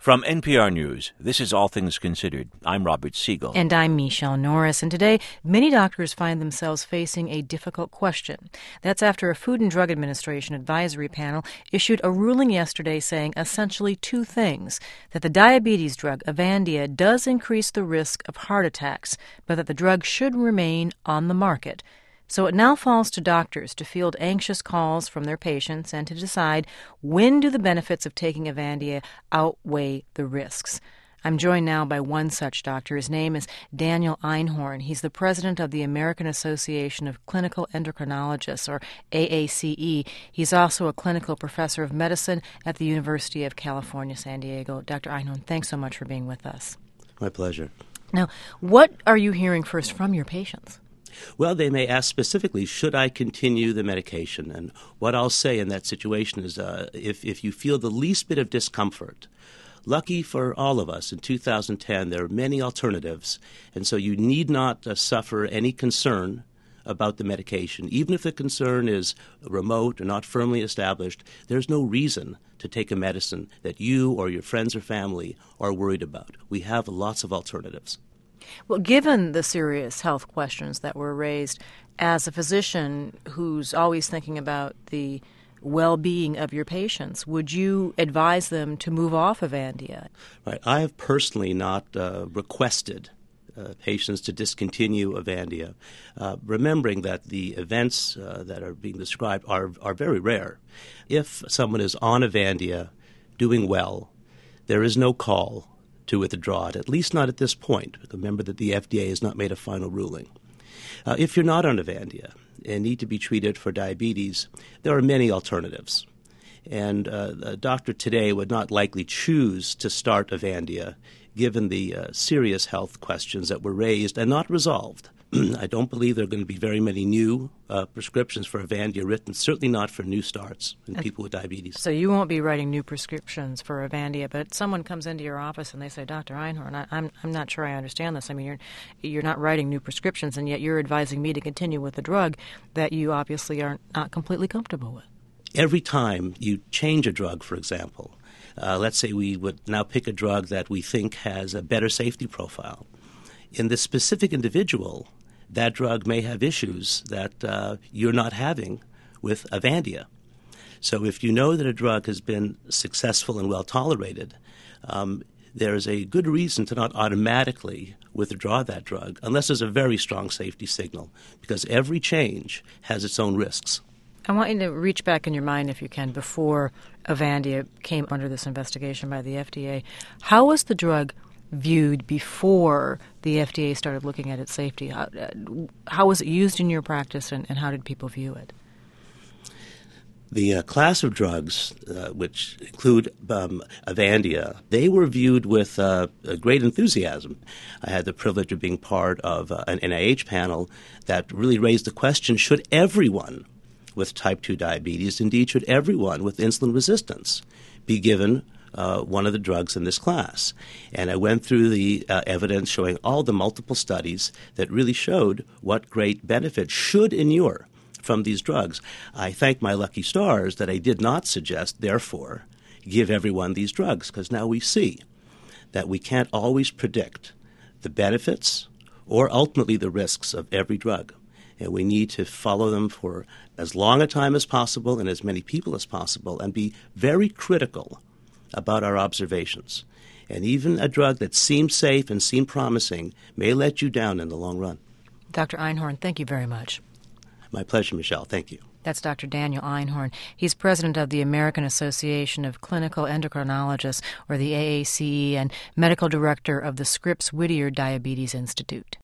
From NPR News, this is All Things Considered. I'm Robert Siegel. And I'm Michelle Norris. And today, many doctors find themselves facing a difficult question. That's after a Food and Drug Administration advisory panel issued a ruling yesterday saying essentially two things: that the diabetes drug Avandia does increase the risk of heart attacks, but that the drug should remain on the market. So it now falls to doctors to field anxious calls from their patients and to decide when do the benefits of taking Avandia outweigh the risks. I'm joined now by one such doctor. His name is Daniel Einhorn. He's the president of the American Association of Clinical Endocrinologists, or AACE. He's also a clinical professor of medicine at the University of California, San Diego. Dr. Einhorn, thanks so much for being with us. My pleasure. Now, what are you hearing first from your patients? Well, they may ask specifically, should I continue the medication? And what I'll say in that situation is if you feel the least bit of discomfort, lucky for all of us, in 2010 there are many alternatives, and so you need not suffer any concern about the medication. Even if the concern is remote or not firmly established, there's no reason to take a medicine that you or your friends or family are worried about. We have lots of alternatives. Well, given the serious health questions that were raised, as a physician who's always thinking about the well-being of your patients, would you advise them to move off of Avandia? Right. I have personally not requested patients to discontinue Avandia, remembering that the events that are being described are very rare. If someone is on Avandia doing well, there is no call to withdraw it, at least not at this point. Remember that the FDA has not made a final ruling. If you're not on Avandia and need to be treated for diabetes, there are many alternatives. And a doctor today would not likely choose to start Avandia given the serious health questions that were raised and not resolved. I don't believe there are going to be very many new prescriptions for Avandia written, certainly not for new starts in people with diabetes. So you won't be writing new prescriptions for Avandia, but someone comes into your office and they say, Dr. Einhorn, I'm not sure I understand this. I mean, you're not writing new prescriptions, and yet you're advising me to continue with the drug that you obviously are not completely comfortable with. Every time you change a drug, for example, let's say we would now pick a drug that we think has a better safety profile. In this specific individual, that drug may have issues that you're not having with Avandia. So if you know that a drug has been successful and well tolerated, there is a good reason to not automatically withdraw that drug unless there's a very strong safety signal, because every change has its own risks. I want you to reach back in your mind, if you can, before Avandia came under this investigation by the FDA. How was the drug viewed before the FDA started looking at its safety? How was it used in your practice, and how did people view it? The class of drugs, which include Avandia, they were viewed with a great enthusiasm. I had the privilege of being part of an NIH panel that really raised the question, should everyone with type 2 diabetes, indeed should everyone with insulin resistance, be given one of the drugs in this class? And I went through the evidence showing all the multiple studies that really showed what great benefit should inure from these drugs. I thank my lucky stars that I did not suggest, therefore, give everyone these drugs, because now we see that we can't always predict the benefits or ultimately the risks of every drug. And we need to follow them for as long a time as possible and as many people as possible, and be very critical about our observations. And even a drug that seemed safe and seemed promising may let you down in the long run. Dr. Einhorn, thank you very much. My pleasure, Michelle. Thank you. That's Dr. Daniel Einhorn. He's president of the American Association of Clinical Endocrinologists, or the AACE, and medical director of the Scripps Whittier Diabetes Institute.